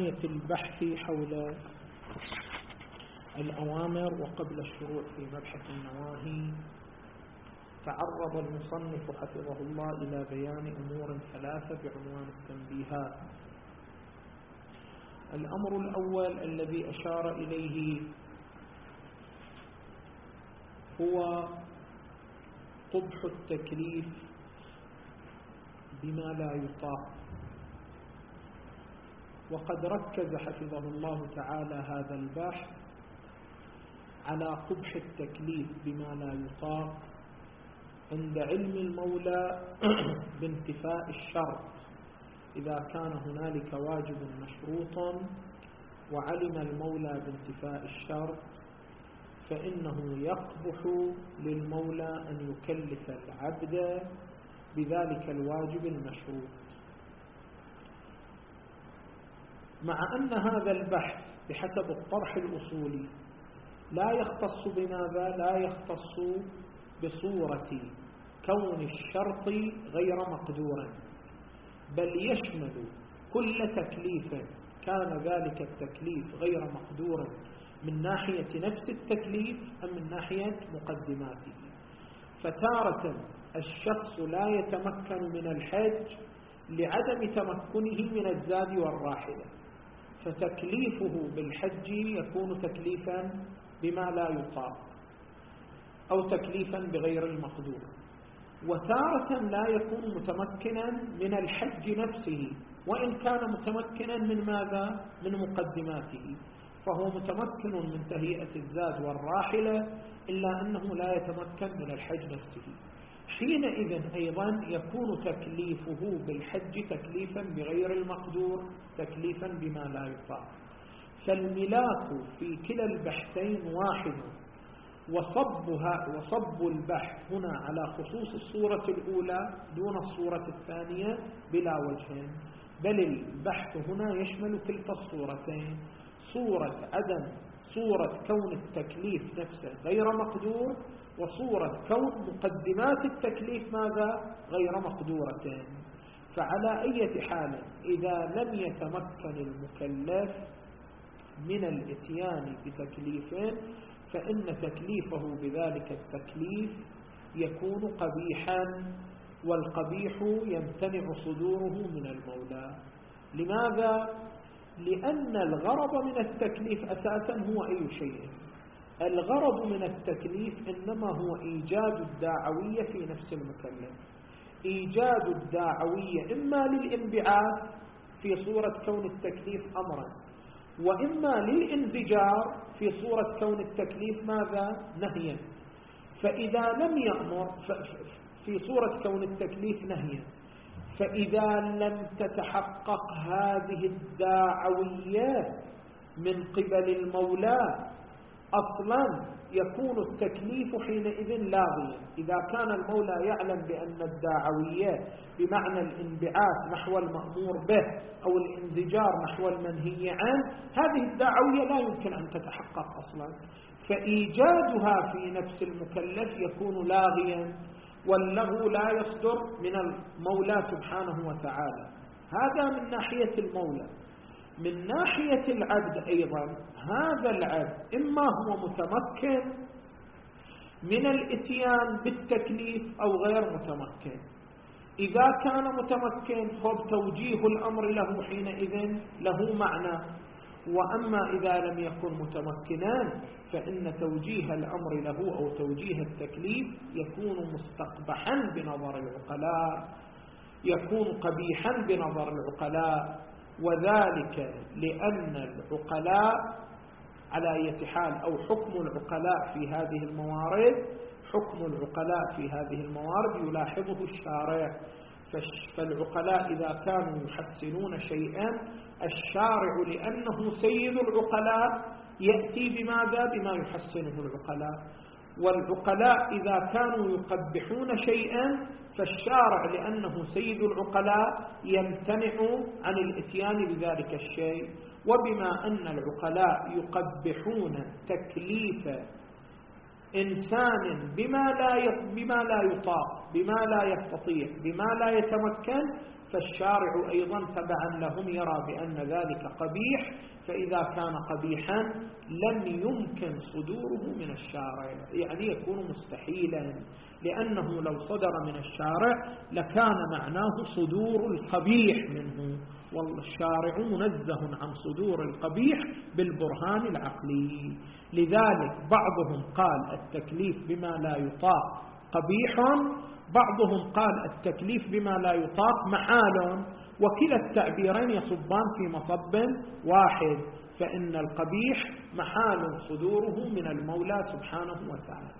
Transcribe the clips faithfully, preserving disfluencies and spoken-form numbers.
نهاية البحث حول الأوامر وقبل الشروع في مبحث النواهي، تعرض المصنف حفظه الله إلى بيان أمور ثلاثة بعنوان التنبيهات. الأمر الأول الذي أشار إليه هو قبح التكليف بما لا يطاق، وقد ركز حفظه الله تعالى هذا البحث على قبح التكليف بما لا يطاق عند علم المولى بانتفاء الشرط، إذا كان هنالك واجب مشروط وعلم المولى بانتفاء الشرط فإنه يقبح للمولى أن يكلف العبد بذلك الواجب المشروط. مع أن هذا البحث بحسب الطرح الأصولي لا يختص بماذا؟ لا يختص بصورة كون الشرط غير مقدورا، بل يشمل كل تكليف كان ذلك التكليف غير مقدورا من ناحية نفس التكليف أم من ناحية مقدماته. فتارة الشخص لا يتمكن من الحج لعدم تمكنه من الزاد والراحلة، فتكليفه بالحج يكون تكليفا بما لا يطاق أو تكليفا بغير المقدور. وتارة لا يكون متمكنا من الحج نفسه وإن كان متمكنا من ماذا؟ من مقدماته، فهو متمكن من تهيئة الزاد والراحلة إلا أنه لا يتمكن من الحج نفسه. حينئذ أيضا يكون تكليفه بالحج تكليفا بغير المقدور، تكليفا بما لا يطاق. فالملاك في كلا البحثين واحد، وصبها وصب البحث هنا على خصوص الصورة الأولى دون الصورة الثانية بلا وجه، بل البحث هنا يشمل كلتا الصورتين، صورة عدم صورة كون التكليف نفسه غير مقدور، وصورة كون مقدمات التكليف ماذا؟ غير مقدورتين. فعلى أي حال إذا لم يتمكن المكلف من الاتيان بتكليفين فإن تكليفه بذلك التكليف يكون قبيحا، والقبيح يمتنع صدوره من المولى. لماذا؟ لأن الغرض من التكليف أساسا هو أي شيء؟ الغرض من التكليف إنما هو إيجاد الداعوية في نفس المكلف، إيجاد الداعوية إما للانبعاث في صورة كون التكليف أمرا، وإما للانزجار في صورة كون التكليف ماذا؟ نهيا. فإذا لم يأمر في صورة كون التكليف نهيا، فإذا لم تتحقق هذه الداعوية من قبل المولى أصلا يكون التكليف حينئذ لاغيا. إذا كان المولى يعلم بأن الداعوية بمعنى الانبعاث نحو المأمور به أو الانزجار نحو المنهي عنه، هذه الداعوية لا يمكن أن تتحقق أصلا، فإيجادها في نفس المكلف يكون لاغيا، واللغو لا يصدر من المولى سبحانه وتعالى. هذا من ناحية المولى. من ناحية العبد أيضا، هذا العبد إما هو متمكن من الاتيان بالتكليف أو غير متمكن. إذا كان متمكن فبتوجيه الأمر له حينئذ له معنى، وأما إذا لم يكن متمكنا فإن توجيه الأمر له أو توجيه التكليف يكون مستقبحا بنظر العقلاء، يكون قبيحا بنظر العقلاء، وذلك لأن العقلاء على أي حال أو حكم العقلاء في هذه الموارد، حكم العقلاء في هذه الموارد يلاحظه الشارع. فالعقلاء إذا كانوا يحسنون شيئا الشارع لأنه سيد العقلاء يأتي بماذا؟ بما يحسنه العقلاء. والعقلاء إذا كانوا يقبحون شيئا فالشارع لأنه سيد العقلاء يمتنع عن الاتيان بذلك الشيء. وبما أن العقلاء يقبحون تكليف إنسان بما لا بما لا يطاق، بما لا يستطيع، بما لا يتمكن، فالشارع أيضا تبعا لهم يرى بأن ذلك قبيح، فإذا كان قبيحا لم يمكن صدوره من الشارع، يعني يكون مستحيلا، لأنه لو صدر من الشارع لكان معناه صدور القبيح منه، والشارع منزه عن صدور القبيح بالبرهان العقلي. لذلك بعضهم قال التكليف بما لا يطاق قبيح، بعضهم قال التكليف بما لا يطاق محال، وكلا التعبيرين يصبان في مصب واحد، فإن القبيح محال صدوره من المولى سبحانه وتعالى.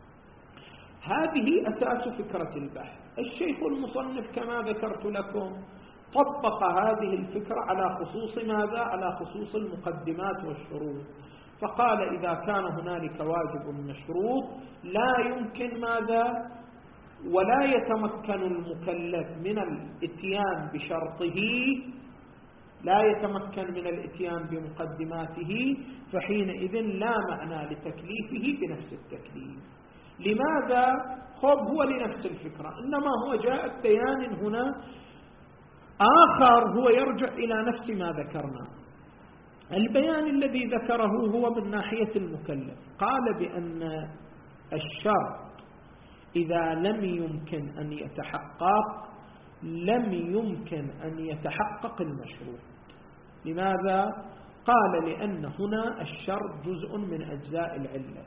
هذه أساس فكرة البحث. الشيخ المصنف كما ذكرت لكم طبق هذه الفكرة على خصوص ماذا؟ على خصوص المقدمات والشروط، فقال إذا كان هنالك واجب مشروط لا يمكن ماذا؟ ولا يتمكن المكلف من الاتيان بشرطه، لا يتمكن من الاتيان بمقدماته، فحينئذ لا معنى لتكليفه بنفس التكليف. لماذا؟ خب هو لنفس الفكرة، إنما هو جاء بيان هنا آخر هو يرجع إلى نفس ما ذكرنا. البيان الذي ذكره هو من ناحية المكلف، قال بأن الشرط إذا لم يمكن أن يتحقق لم يمكن أن يتحقق المشروط. لماذا؟ قال لأن هنا الشرط جزء من أجزاء العلة،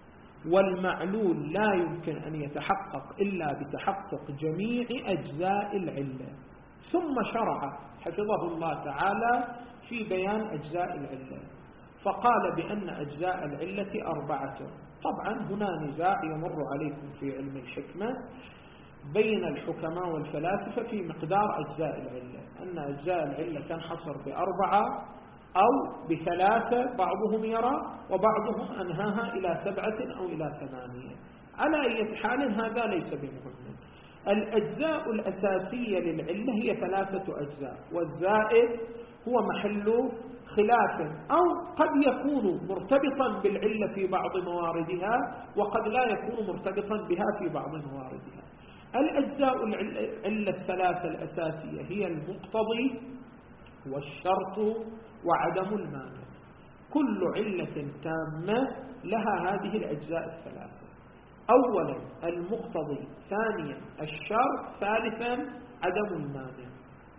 والمعلول لا يمكن أن يتحقق إلا بتحقق جميع أجزاء العلة. ثم شرع حفظه الله تعالى في بيان أجزاء العلة، فقال بأن أجزاء العلة أربعة. طبعا هنا نزاع يمر عليكم في علم الحكمة بين الحكماء والفلاسفة في مقدار أجزاء العلة، أن أجزاء العلة تنحصر بأربعة أو بثلاثة بعضهم يرى، وبعضهم أنهاها إلى سبعة أو إلى ثمانية. على أي حال هذا ليس بمهم. الأجزاء الأساسية للعلة هي ثلاثة أجزاء، والزائد هو محل خلاف، أو قد يكون مرتبطا بالعلة في بعض مواردها وقد لا يكون مرتبطا بها في بعض مواردها. الأجزاء العلة الثلاثة الأساسية هي المقتضي والشرط وعدم المانع. كل علة تامة لها هذه الأجزاء الثلاثة: أولا المقتضي، ثانيا الشرط، ثالثا عدم المانع.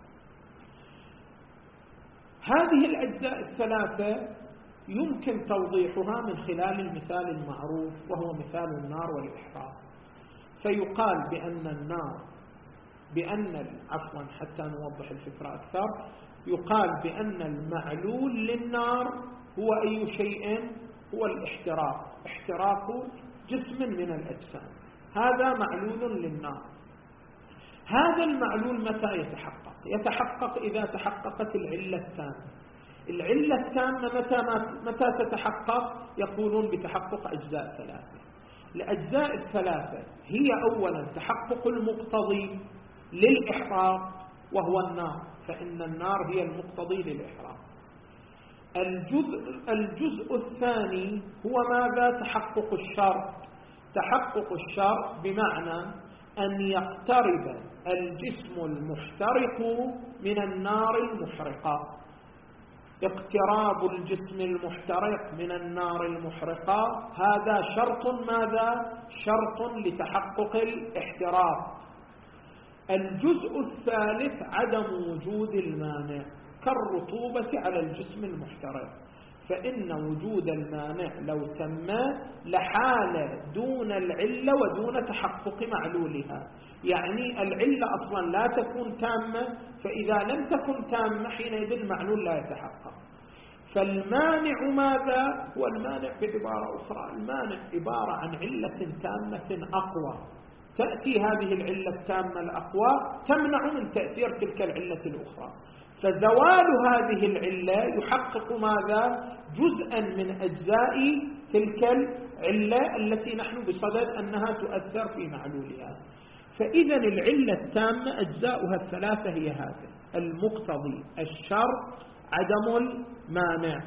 هذه الأجزاء الثلاثة يمكن توضيحها من خلال المثال المعروف، وهو مثال النار والإحراق. فيقال بأن النار بأن عفوا حتى نوضح الفكرة أكثر، يقال بأن المعلول للنار هو أي شيء؟ هو الاحتراق، احتراق جسم من الأجسام، هذا معلول للنار. هذا المعلول متى يتحقق؟ يتحقق إذا تحققت العلة التامة. العلة التامة متى, متى تتحقق؟ يقولون بتحقق أجزاء ثلاثة. الأجزاء الثلاثة هي أولا تحقق المقتضي للإحراق وهو النار، فإن النار هي المقتضي للإحراق. الجزء, الجزء الثاني هو ماذا؟ تحقق الشرط. تحقق الشرط بمعنى أن يقترب الجسم المحترق من النار المحرقة. اقتراب الجسم المحترق من النار المحرقة هذا شرط ماذا؟ شرط لتحقق الاحتراق. الجزء الثالث عدم وجود المانع كالرطوبة على الجسم المحترق، فإن وجود المانع لو تم لحال دون العلة ودون تحقق معلولها. يعني العلة أصلا لا تكون تامة، فإذا لم تكن تامة حينئذ المعلول لا يتحقق. فالمانع ماذا؟ هو المانع بعبارة أخرى، المانع عبارة عن علة تامة أقوى، تأتي هذه العلة التامة الأقوى تمنع من تأثير تلك العلة الأخرى. فزوال هذه العلة يحقق ماذا؟ جزءا من أجزاء تلك العلة التي نحن بصدد أنها تؤثر في معلولها. فإذا العلة التامة أجزاؤها الثلاثة هي هذه: المقتضي، الشرط، عدم المانع.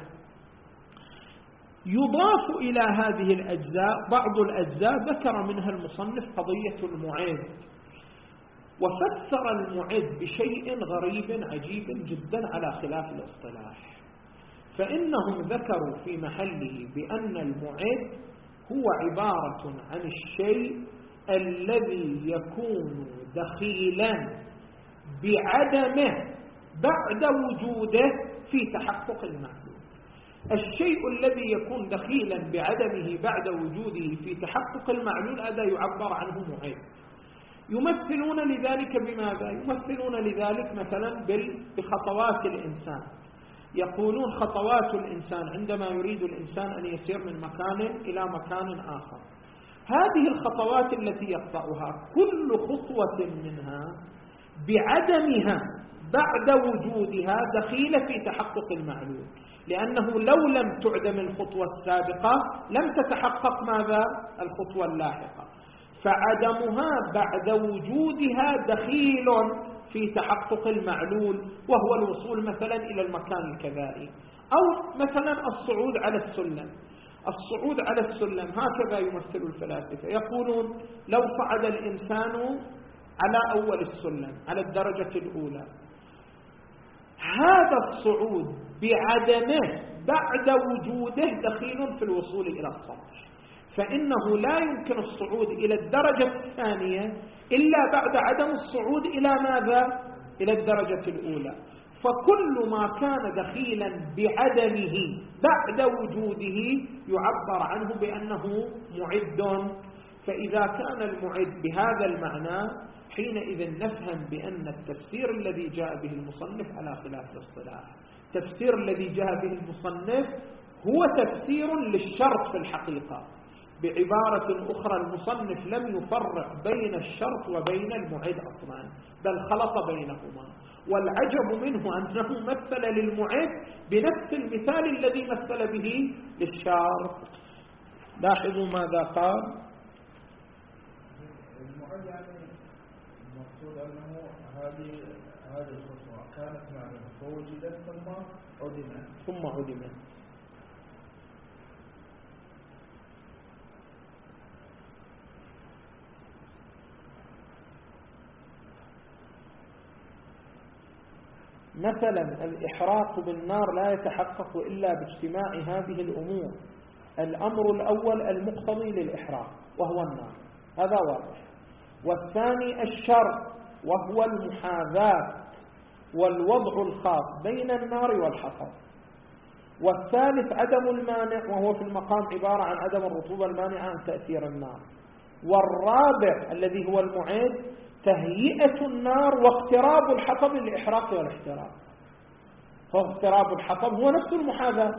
يضاف إلى هذه الأجزاء بعض الأجزاء ذكر منها المصنف قضية المعيد، وفسر المعد بشيء غريب عجيب جدا على خلاف الاصطلاح، فإنهم ذكروا في محله بأن المعد هو عبارة عن الشيء الذي يكون دخيلا بعدمه بعد وجوده في تحقق المعلول. الشيء الذي يكون دخيلا بعدمه بعد وجوده في تحقق المعلول هذا يعبر عنه معد. يمثلون لذلك بماذا؟ يمثلون لذلك مثلا بخطوات الإنسان. يقولون خطوات الإنسان عندما يريد الإنسان أن يسير من مكان إلى مكان آخر، هذه الخطوات التي يقطعها كل خطوة منها بعدمها بعد وجودها دخيلة في تحقق المعلول، لأنه لو لم تعدم الخطوة السابقة لم تتحقق ماذا؟ الخطوة اللاحقة، فعدمها بعد وجودها دخيل في تحقق المعلول، وهو الوصول مثلا إلى المكان الكذائي، أو مثلا الصعود على السلم. الصعود على السلم هكذا يمثل الفلاسفة، يقولون لو صعد الإنسان على أول السلم على الدرجة الأولى، هذا الصعود بعدمه بعد وجوده دخيل في الوصول إلى السطح، فإنه لا يمكن الصعود إلى الدرجة الثانية إلا بعد عدم الصعود إلى ماذا؟ إلى الدرجة الأولى. فكل ما كان دخيلا بعدمه بعد وجوده يعبر عنه بأنه معد. فإذا كان المعد بهذا المعنى حينئذ نفهم بأن التفسير الذي جاء به المصنف على خلاف الاصطلاح. التفسير الذي جاء به المصنف هو تفسير للشرط في الحقيقة. بعبارة أخرى المصنف لم يفرق بين الشرط وبين المعد أصلا، بل خلط بينهما، والعجب منه أنه مثل للمعد بنفس المثال الذي مثل به للشرط. لاحظوا ماذا قال. المعد يعني المقصود أنه هذه هذه الخطوة كانت معلومة فوجدت ثم عدمت ثم عدمت مثلا الإحراق بالنار لا يتحقق إلا باجتماع هذه الأمور. الأمر الأول المقتضي للإحراق وهو النار، هذا واضح. والثاني الشرط وهو المحاذاة والوضع الخاص بين النار والحطب. والثالث عدم المانع وهو في المقام عبارة عن عدم الرطوبة المانعة عن تأثير النار. والرابع الذي هو المعد تهيئة النار واقتراب الحطب للإحراق والاحتراق. فاقتراب الحطب هو نفس المحاذاة.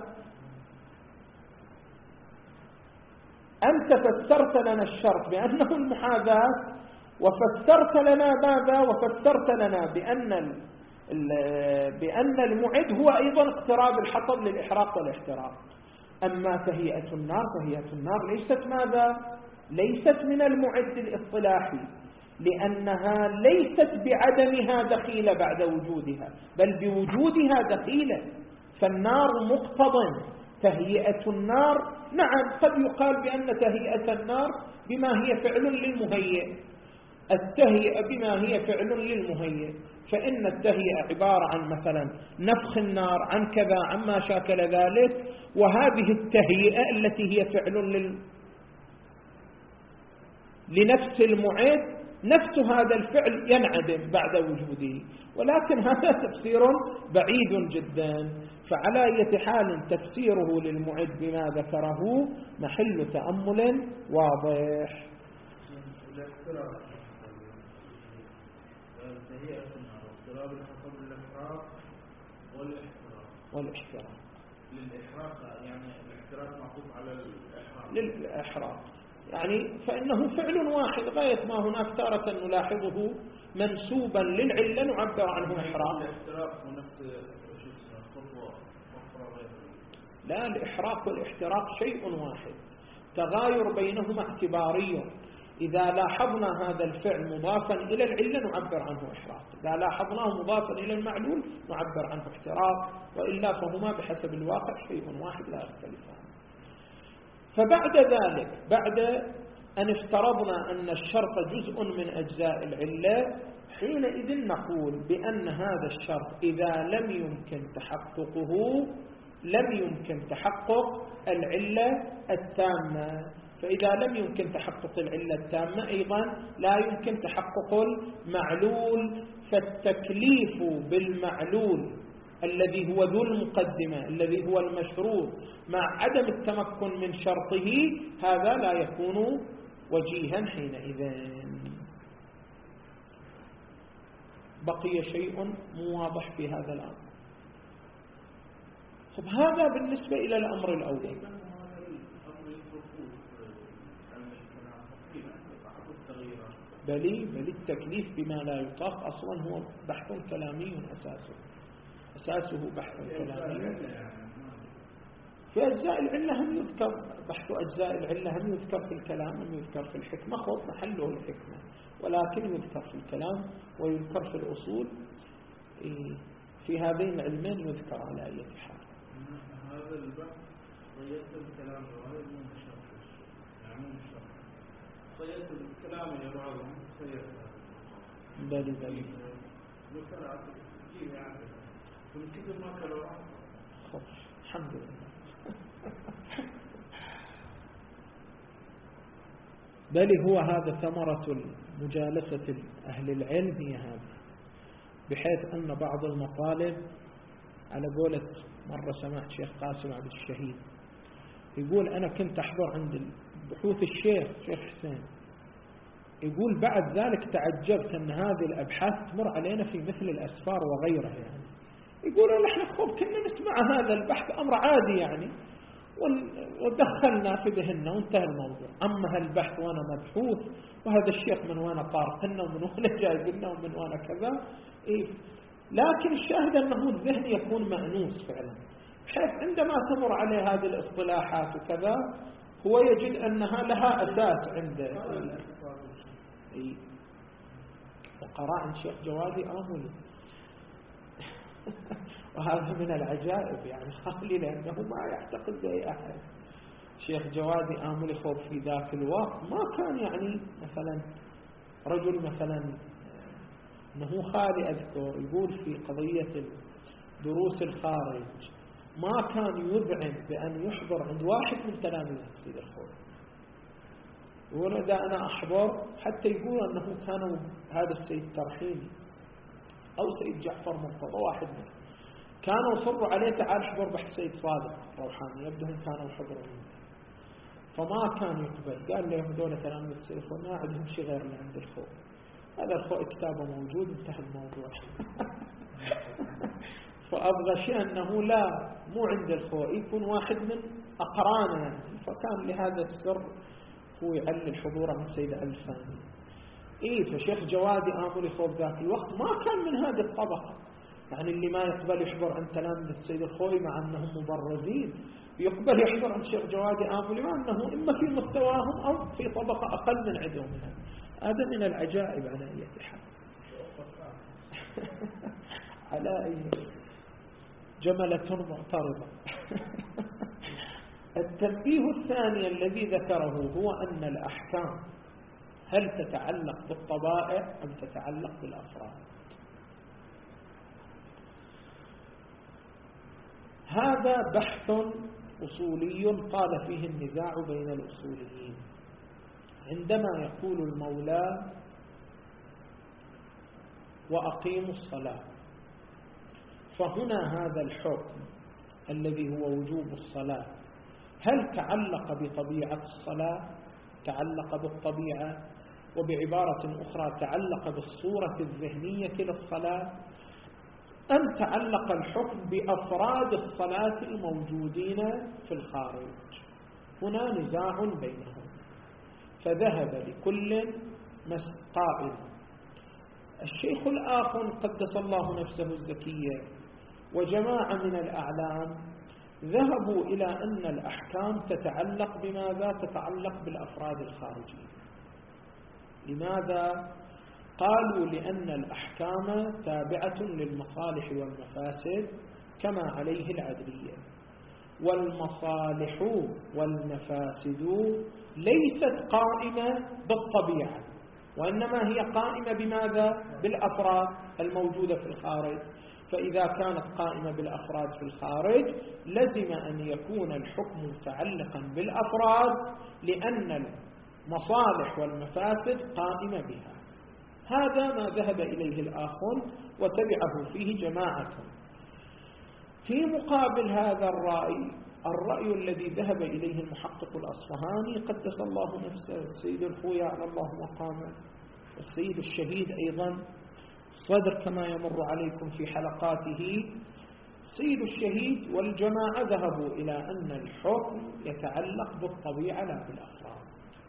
أنت فسرت لنا الشرط بأنه المحاذاة، وفسرت لنا ماذا؟ وفسرت لنا بأن بأن المعد هو أيضا اقتراب الحطب للإحراق والاحتراق. أما تهيئة النار، تهيئة النار ليست ماذا؟ ليست من المعد الاصطلاحي، لأنها ليست بعدمها دخيلة بعد وجودها، بل بوجودها دخيلة. فالنار مقتض تهيئة النار. نعم قد يقال بأن تهيئة النار بما هي فعل للمهيئ، التهيئة بما هي فعل للمهيئ، فإن التهيئة عبارة عن مثلا نفخ النار عن كذا عما شاكل ذلك، وهذه التهيئة التي هي فعل لل... لنفس المعد نفس هذا الفعل ينعدم بعد وجوده، ولكن هذا تفسير بعيد جدا. فعلى أي حال تفسيره للمعد بما ذكره محل تأمل واضح. والاحتراق للإحراق يعني الاحتراق معطوف على الإحراق للإحراق يعني فإنه فعل واحد غاية ما هناك تارة نلاحظه منسوبا للعلة نعبر عنه إحراق. الاحتراق ونفس خطوة لا، الإحراق والاحتراق شيء واحد، تغاير بينهما اعتباري. إذا لاحظنا هذا الفعل مضافا إلى العلة نعبر عنه إحراق، إذا لاحظناه مضافا إلى المعلول نعبر عنه احتراق، وإلا فهما بحسب الواقع شيء واحد لا يختلفان. فبعد ذلك بعد أن افترضنا أن الشرط جزء من أجزاء العلة، حينئذ نقول بأن هذا الشرط إذا لم يمكن تحققه لم يمكن تحقق العلة التامة، فإذا لم يمكن تحقق العلة التامة أيضا لا يمكن تحقق المعلول، فالتكليف بالمعلول الذي هو ذو المقدمة الذي هو المشروط مع عدم التمكن من شرطه هذا لا يكون وجيها حينئذ. بقي شيء مو واضح في هذا الأمر. طب هذا بالنسبة إلى الأمر الأول. بلي بلي التكليف بما لا يطاق أصلا هو بحث كلامي أساسه أساسه بحث كلامي. في أجزاء العلة هم يذكر بحث أجزاء العلة هم يذكر في الكلام هم يذكر في الحكمة، خذ محله الحكمة، ولكن يذكر في الكلام ويذكر في الأصول. في هذين العلمين يذكر على أي حال. هذا البحث صيدت الكلام وهذا مو مشرح يعني مو مشرح صيدت الكلام يا بعضهم صيدت بلي بلي ذكر كيف يعني من كثر ما كانوا خف الحمد لله. بل هو هذا ثمرة مجالسة أهل العلم هي هذا، بحيث أن بعض المطالب على قولة مرة سمعت شيخ قاسم عبد الشهيد يقول أنا كنت أحضر عند بحوث الشيخ شيخ حسين، يقول بعد ذلك تعجبت أن هذه الأبحاث تمر علينا في مثل الأسفار وغيرها، يعني يقولوا نحن خب كنا نسمع هذا البحث أمر عادي يعني ودخلنا في ذهننا وانتهى الموضوع. أما هالبحث وأنا مبحوث وهذا الشيخ من وانا طارقنا ومن وانا جايبنا ومن وانا كذا إيه. لكن الشاهد أنه الذهن يكون مأنوس فعلا، بحيث عندما تمر عليه هذه الاصطلاحات وكذا هو يجد أنها لها أساس عنده. إيه. وقراء عن شيخ جوادي آملي وهذا من العجائب يعني خالي لأنه ما يعتقد به أحد. شيخ جوادي آملي خوف في ذاك الوقت ما كان يعني مثلا رجل مثلا أنه خالي أذكر يقول في قضية دروس الخارج ما كان يذعن بأن يحضر عند واحد من تلاميذ السيد الخوي، يقول إذا أنا أحضر حتى يقول أنه كان هذا السيد ترحيمي أو سيد جعفر مرتضى واحد منه كانوا يصروا عليه تعال احضر بحث سيد صادق روحاني، يبدهم كانوا يحضرون فما كان يقبل. قال لهم دولة تلاميذ السيد الخوي ما عندهم شيء غير اللي عند الخوي، هذا الخوي كتابه موجود انتهى الموضوع. فأبغى شيء أنه لا مو عند الخوي يكون واحد من أقرانه يعني. فكان لهذا السر هو يعلل حضوره من سيد الفاني. إيه فشيخ جوادي آملي خوف ذاك الوقت ما كان من هذه الطبقة، يعني اللي ما يقبل يحضر عن تلاميذ السيد الخوي مع أنهم مبرزين يقبل يحضر عن شيخ جوادي آملي مع أنه إما في مستواهم أو في طبقة أقل من عندهم. هذا من العجائب على أي حال. على أي جملة معترضة. التنبيه الثاني الذي ذكره هو أن الأحكام هل تتعلق بالطبائع أم تتعلق بالأفراد. هذا بحث أصولي قال فيه النزاع بين الأصوليين. عندما يقول المولى وأقيموا الصلاة، فهنا هذا الحكم الذي هو وجوب الصلاة هل تعلق بطبيعة الصلاة، تعلق بالطبيعة، وبعبارة أخرى تعلق بالصورة الذهنية للصلاة، أم تعلق الحكم بأفراد الصلاة الموجودين في الخارج؟ هنا نزاع بينهم. فذهب لكل قائل. الشيخ الآخر قدس الله نفسه الزكية وجماعة من الأعلام ذهبوا إلى أن الأحكام تتعلق بماذا؟ تتعلق بالأفراد الخارجيين. لماذا؟ قالوا لأن الأحكام تابعة للمصالح والمفاسد كما عليه العدلية، والمصالح والمفاسد ليست قائمة بالطبيعة، وإنما هي قائمة بماذا؟ بالأفراد الموجودة في الخارج. فإذا كانت قائمة بالأفراد في الخارج لزم أن يكون الحكم متعلقا بالأفراد، لأن المصالح والمفاسد قائمة بها. هذا ما ذهب إليه الآخر وتبعه فيه جماعة. في مقابل هذا الرأي، الرأي الذي ذهب إليه المحقق الأصفهاني قدس الله نفسه، السيد الخوي على الله مقامه، السيد الشهيد أيضا صدر كما يمر عليكم في حلقاته. السيد الشهيد والجماعة ذهبوا إلى أن الحكم يتعلق بالطبيعة لا بالأفراد.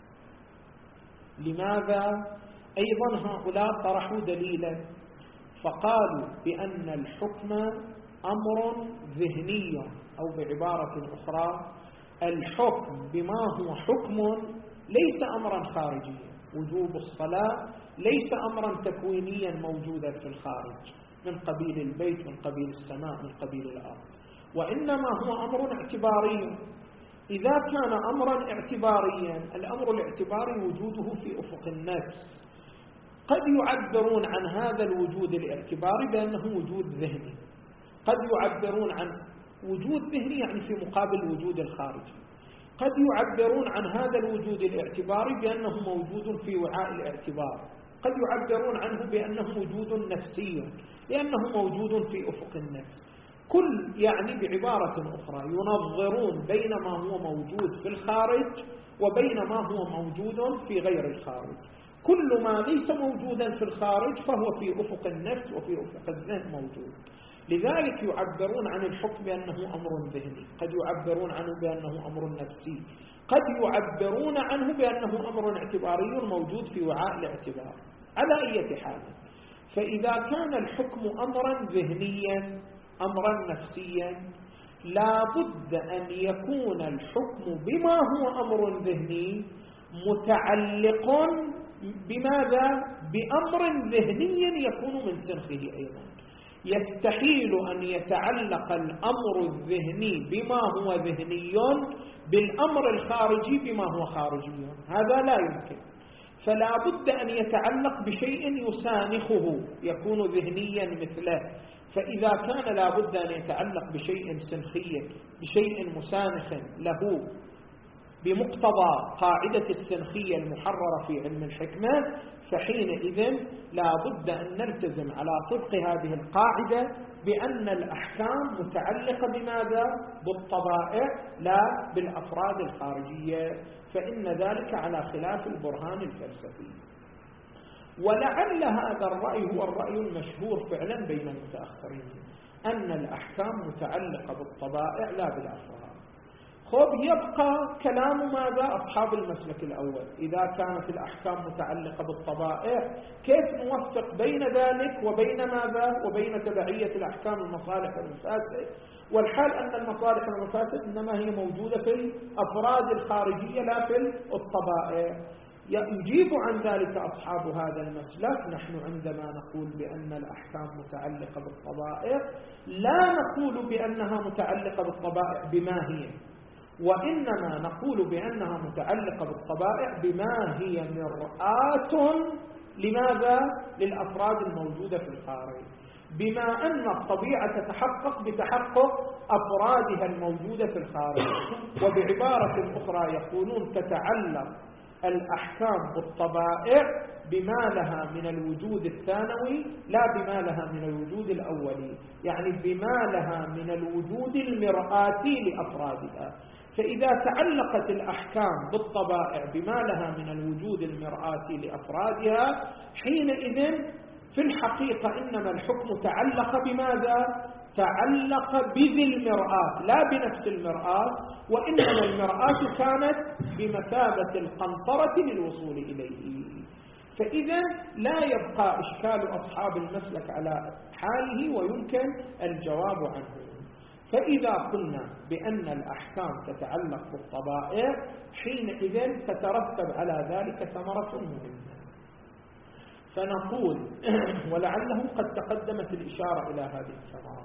لماذا؟ أيضا هؤلاء طرحوا دليلا فقالوا بأن الحكم أمر ذهني، أو بعبارة أخرى الحكم بما هو حكم ليس أمرا خارجيا. وجوب الصلاة ليس أمرا تكوينيا موجودا في الخارج من قبيل البيت، من قبيل السماء، من قبيل الأرض، وإنما هو أمر اعتباري. إذا كان أمرا اعتباريا، الأمر الاعتباري وجوده في أفق النفس. قد يعبرون عن هذا الوجود الاعتباري بأنه وجود ذهني، قد يعبرون عن وجود ذهني يعني في مقابل الوجود الخارجي، قد يعبرون عن هذا الوجود الاعتباري بأنه موجود في وعاء الاعتبار، قد يعبرون عنه بأنه وجود نفسي لأنه موجود في أفق النفس. كل يعني بعبارة أخرى ينظرون بين ما هو موجود في الخارج وبين ما هو موجود في غير الخارج. كل ما ليس موجودا في الخارج فهو في أفق النفس وفي أفق الذهن موجود. لذلك يعبرون عن الحكم بأنه أمر ذهني، قد يعبرون عنه بأنه أمر نفسي، قد يعبرون عنه بأنه أمر اعتباري موجود في وعاء الاعتبار. على أي حال، فإذا كان الحكم أمرا ذهنيا أمرا نفسيا، لا بد أن يكون الحكم بما هو أمر ذهني متعلق بماذا؟ بأمر ذهني يكون من سنخه أيضا. يستحيل أن يتعلق الأمر الذهني بما هو ذهني بالأمر الخارجي بما هو خارجي، هذا لا يمكن. فلا بد أن يتعلق بشيء يسانخه يكون ذهنيا مثله. فإذا كان لا بد أن يتعلق بشيء سنخي، بشيء مسانخ له بمقتضى قاعدة السنخية المحررة في علم الحكمة، فحينئذ لا بد أن نلتزم على طبق هذه القاعدة بأن الأحكام متعلقة بماذا؟ بالطبائع لا بالأفراد الخارجية، فإن ذلك على خلاف البرهان الفلسفي. ولعل هذا الرأي هو الرأي المشهور فعلا بين المتأخرين، أن الأحكام متعلقة بالطبائع لا بالأفراد. خب يبقى كلام ماذا؟ أصحاب المسلك الأول. إذا كانت الأحكام متعلقة بالطبائع كيف نوفق بين ذلك وبين ماذا؟ وبين تبعية الأحكام المصالح والمفاسد، والحال أن المصالح والمفاسد إنما هي موجودة في الأفراد الخارجية لا في الطبائع. يجيب عن ذلك أصحاب هذا المسلك: نحن عندما نقول بأن الأحكام متعلقة بالطبائع لا نقول بأنها متعلقة بالطبائع بما هي، وإنما نقول بأنها متعلقة بالطبائع بما هي مرآة لماذا؟ للأفراد الموجودة في الخارج، بما أن الطبيعة تتحقق بتحقق أفرادها الموجودة في الخارج. وبعبارة أخرى يقولون تتعلق الأحكام بالطبائع بما لها من الوجود الثانوي لا بما لها من الوجود الأولي، يعني بما لها من الوجود المرآتي لأفرادها. فإذا تعلقت الأحكام بالطبائع بما لها من الوجود المرآتي لأفرادها، حينئذ في الحقيقة إنما الحكم تعلق بماذا؟ تعلق بذي المرآة لا بنفس المرآة، وإنما المرآة كانت بمثابة القنطرة للوصول إليه. فإذا لا يبقى إشكال أصحاب المسلك على حاله ويمكن الجواب عنه. فإذا قلنا بأن الأحكام تتعلق بالطبائع، حينئذ تترتب على ذلك ثمرة مهمة. فنقول ولعله قد تقدمت الإشارة إلى هذه الثمرة،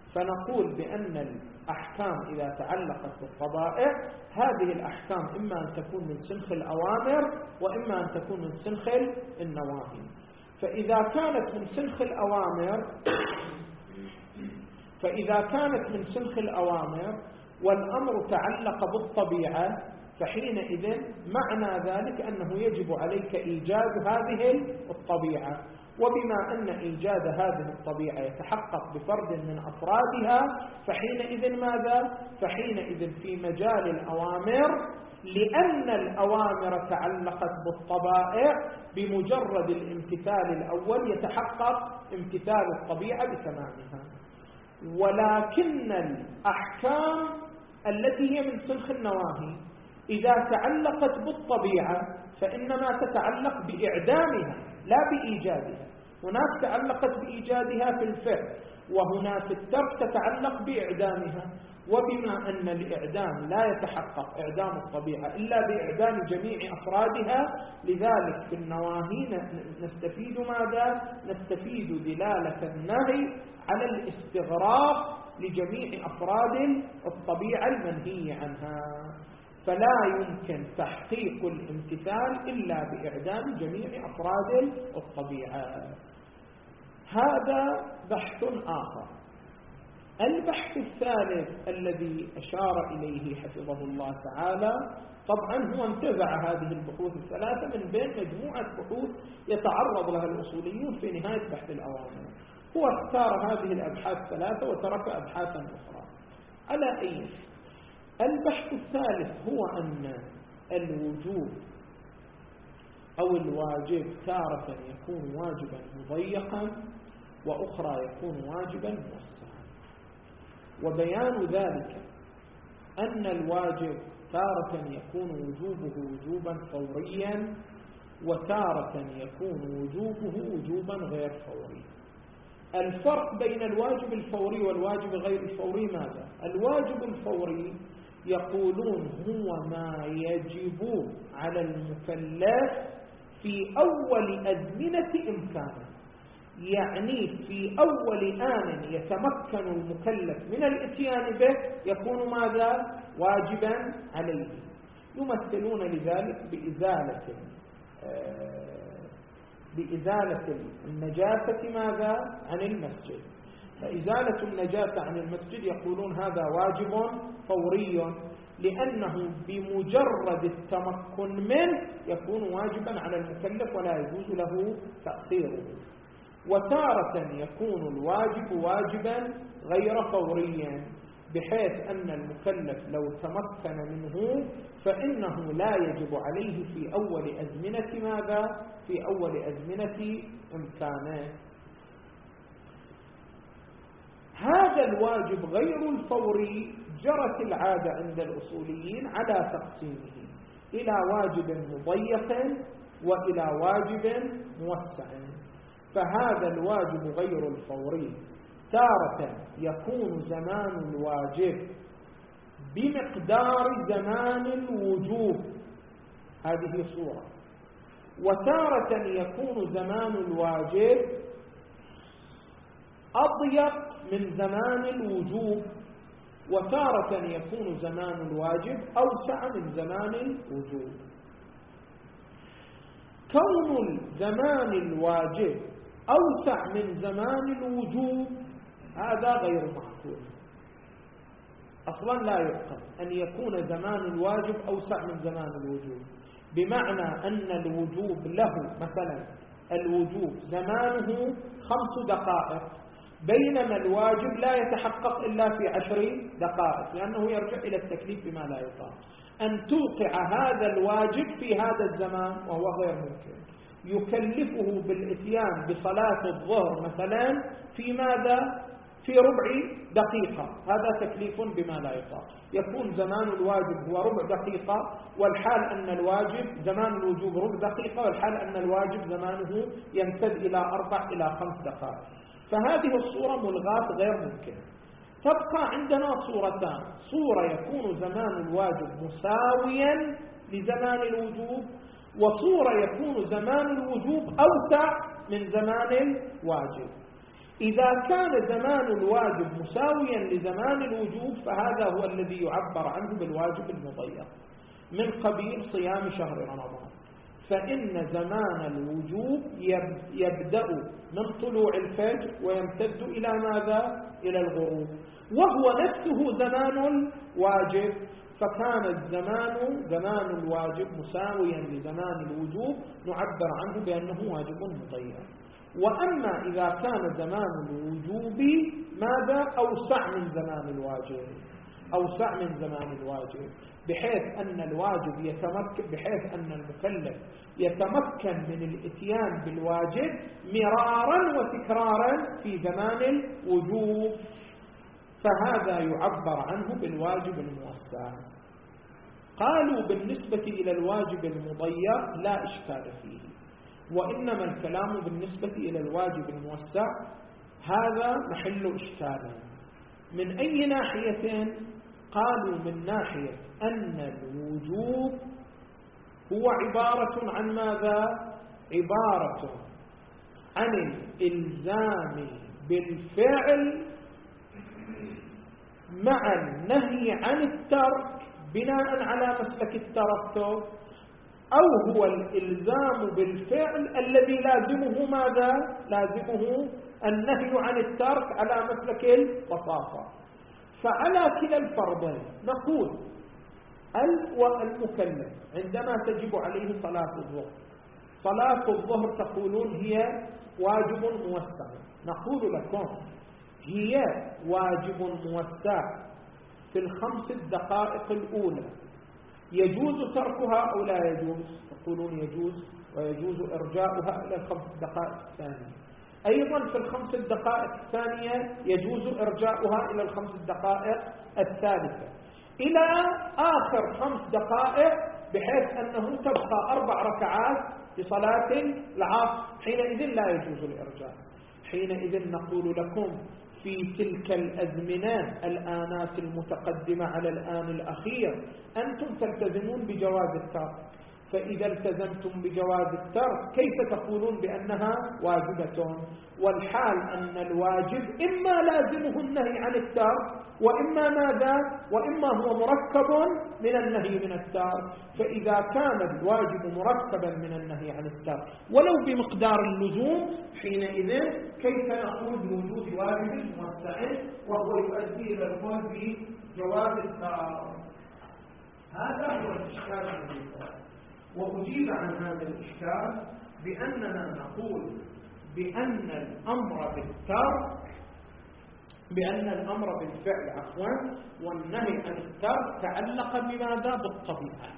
فنقول بأن الأحكام إذا تعلقت بالطبائع هذه الأحكام إما أن تكون من سنخ الأوامر وإما أن تكون من سنخ النواهي. فإذا كانت من سنخ الأوامر فإذا كانت من سنخ الأوامر والأمر تعلق بالطبيعة فحينئذ معنى ذلك أنه يجب عليك إيجاد هذه الطبيعة. وبما أن إيجاد هذه الطبيعة يتحقق بفرد من أفرادها فحينئذ ماذا؟ فحينئذ في مجال الأوامر لأن الأوامر تعلقت بالطبائع بمجرد الامتثال الأول يتحقق امتثال الطبيعة بتمامها. ولكن الأحكام التي هي من سنخ النواهي إذا تعلقت بالطبيعة فإنما تتعلق بإعدامها لا بإيجادها. هناك تعلقت بإيجادها في الفعل وهنا في الترك تتعلق بإعدامها. وبما أن الإعدام لا يتحقق إعدام الطبيعة إلا بإعدام جميع أفرادها لذلك في النواهي نستفيد ماذا؟ نستفيد دلالة النهي على الاستغراق لجميع أفراد الطبيعة المنهي عنها. فلا يمكن تحقيق الامتثال إلا بإعدام جميع أفراد الطبيعة. هذا بحث آخر. البحث الثالث الذي أشار إليه حفظه الله تعالى طبعا هو انتزع هذه البحوث الثلاثة من بين مجموعة بحوث يتعرض لها الأصوليون في نهاية بحث الأوامر. هو اختار هذه الأبحاث الثلاثة وترك أبحاثا أخرى. على أي البحث الثالث هو أن الوجوب أو الواجب تارة يكون واجبا مضيقا وأخرى يكون واجبا موسعا. وبيان ذلك أن الواجب تارة يكون وجوبه وجوبا فوريا وتارة يكون وجوبه وجوبا غير فوري. الفرق بين الواجب الفوري والواجب غير الفوري ماذا؟ الواجب الفوري يقولون هو ما يجب على المكلف في أول أزمنة إمكانه، يعني في أول آن يتمكن المكلف من الاتيان به يكون ماذا؟ واجبا عليه. يمثلون لذلك بإزالة بإزالة النجاسة ماذا؟ عن المسجد. فإزالة النجاسة عن المسجد يقولون هذا واجب فوري لأنه بمجرد التمكن منه يكون واجبا على المكلف ولا يجوز له تأخيره. وتارة يكون الواجب واجبا غير فوريا بحيث أن المكلف لو تمكن منه فإنه لا يجب عليه في أول أزمنة ماذا؟ في أول أزمنة إمكانه. هذا الواجب غير الفوري جرت العادة عند الأصوليين على تقسيمه إلى واجب مضيق وإلى واجب موسع. فهذا الواجب غير الفوري تارة يكون زمان الواجب بمقدار زمان الوجوب، هذه صورة. وتارة يكون زمان الواجب أضيق من زمان الوجوب، وتارة يكون زمان الواجب أوسع من زمان الوجوب. كون زمان الواجب أوسع من زمان الوجوب هذا غير معقول، أصلا لا يعقل أن يكون زمان الواجب أوسع من زمان الوجوب، بمعنى أن الوجوب له مثلا الوجوب زمانه خمس دقائق بينما الواجب لا يتحقق إلا في عشر دقائق لأنه يرجع إلى التكليف بما لا يطاق. أن توقع هذا الواجب في هذا الزمان وهو غير ممكن، يكلفه بالإتيان بصلاة الظهر مثلا في ماذا؟ في ربع دقيقة، هذا تكليف بما لا يطاق. يكون زمان الواجب هو ربع دقيقة والحال أن الواجب زمان الوجوب ربع دقيقة والحال أن الواجب زمانه يمتد إلى أربع إلى خمس دقائق. فهذه الصورة ملغاة غير ممكنة. تبقى عندنا صورتان: صورة يكون زمان الواجب مساويا لزمان الوجوب، وصورة يكون زمان الوجوب أوسع من زمان الواجب. إذا كان زمان الواجب مساويا لزمان الوجوب فهذا هو الذي يعبر عنه بالواجب المضيق، من قبيل صيام شهر رمضان، فإن زمان الوجوب يبدأ من طلوع الفجر ويمتد إلى ماذا؟ إلى الغروب، وهو نفسه زمان الواجب، فكان الزمان زمان الواجب مساويا لزمان الوجوب نعبر عنه بأنه واجب مضيق. وأما إذا كان زمان الوجوب ماذا؟ أوسع من زمان الواجب، أوسع من زمان الواجب، بحيث أن الواجب يتمكن، بحيث أن المكلف يتمكن من الاتيان بالواجب مرارا وتكرارا في زمان الوجوب، فهذا يعبر عنه بالواجب الموسع. قالوا بالنسبة إلى الواجب المضيق لا إشكال فيه، وإنما الكلام بالنسبة إلى الواجب الموسع هذا محل إشكال. من أي ناحية؟ قالوا من ناحية أن الوجوب هو عبارة عن ماذا؟ عبارة عن الإلزام بالفعل مع النهي عن الترك بناء على مسلك الترتب، أو هو الإلزام بالفعل الذي لازمه ماذا؟ لازمه النهي عن الترك على مسلك البساطة. فعلى كلا الفرضين نقول المكلف عندما تجب عليه صلاة الظهر، صلاة الظهر تقولون هي واجب موسع، نقول لكم هي واجب موسع في الخمس الدقائق الأولى، يجوز تركها أو لا يجوز؟ تقولون يجوز، ويجوز إرجاؤها إلى الخمس الدقائق الثانية. أيضا في الخمس الدقائق الثانية يجوز إرجاؤها إلى الخمس الدقائق الثالثة إلى آخر خمس دقائق، بحيث أنه تبقى أربع ركعات لصلاة العصر، حينئذ لا يجوز الإرجاء. حينئذ نقول لكم في تلك الأزمنة الآنات المتقدمة على الآن الأخير أنتم تلتزمون بجواز الترك، فإذا التزمتم بجواز الترك كيف تقولون بأنها واجبة؟ والحال أن الواجب إما لازمه النهي عن الترك وإما ماذا؟ وإما هو مركب من النهي من الترك، فإذا كان الواجب مركبا من النهي عن الترك ولو بمقدار اللزوم، حينئذ كيف نقول بوجود واجب موسع وهو يؤدي إلى القول بجواز الترك؟ هذا هو الإشكال الذي وأجيب عن هذا الإشكال بأننا نقول بأن الأمر بالترك بأن الأمر بالفعل عفوا والنهي عن الترك تعلق بماذا؟ بالطبيعة،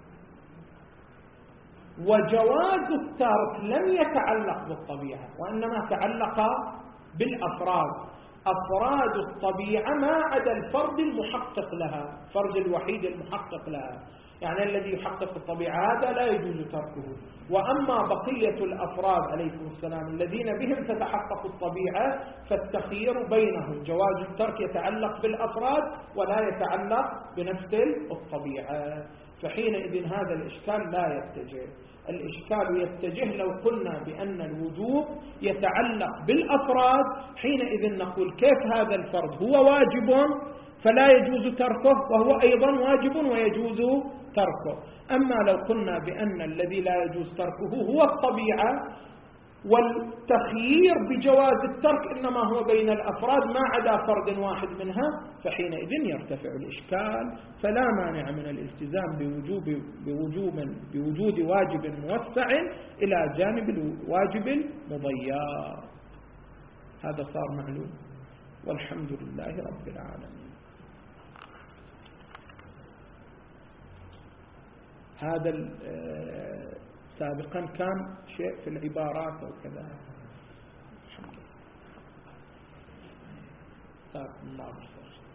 وجواز الترك لم يتعلق بالطبيعة وإنما تعلق بالأفراد، أفراد الطبيعة ما عدا الفرد المحقق لها، فرد الوحيد المحقق لها، يعني الذي يحقق الطبيعة هذا لا يجوز تركه. وأما بقية الأفراد عليكم السلام الذين بهم تتحقق الطبيعة فالتخيير بينهم، جواز الترك يتعلق بالأفراد ولا يتعلق بنفس الطبيعة، فحينئذ هذا الإشكال لا يتجه. الإشكال يتجه لو قلنا بأن الوجوب يتعلق بالأفراد، حينئذ نقول كيف هذا الفرد هو واجب فلا يجوز تركه وهو أيضا واجب ويجوز تركه. أما لو قلنا بأن الذي لا يجوز تركه هو الطبيعة والتخيير بجواز الترك إنما هو بين الأفراد ما عدا فرد واحد منها، فحينئذ يرتفع الإشكال، فلا مانع من الالتزام بوجوب بوجوب بوجود واجب موسع إلى جانب الواجب المضيق. هذا صار معلوم، والحمد لله رب العالمين. هذا سابقا كان شيء في العبارات أو كذا. الحمد لله. الله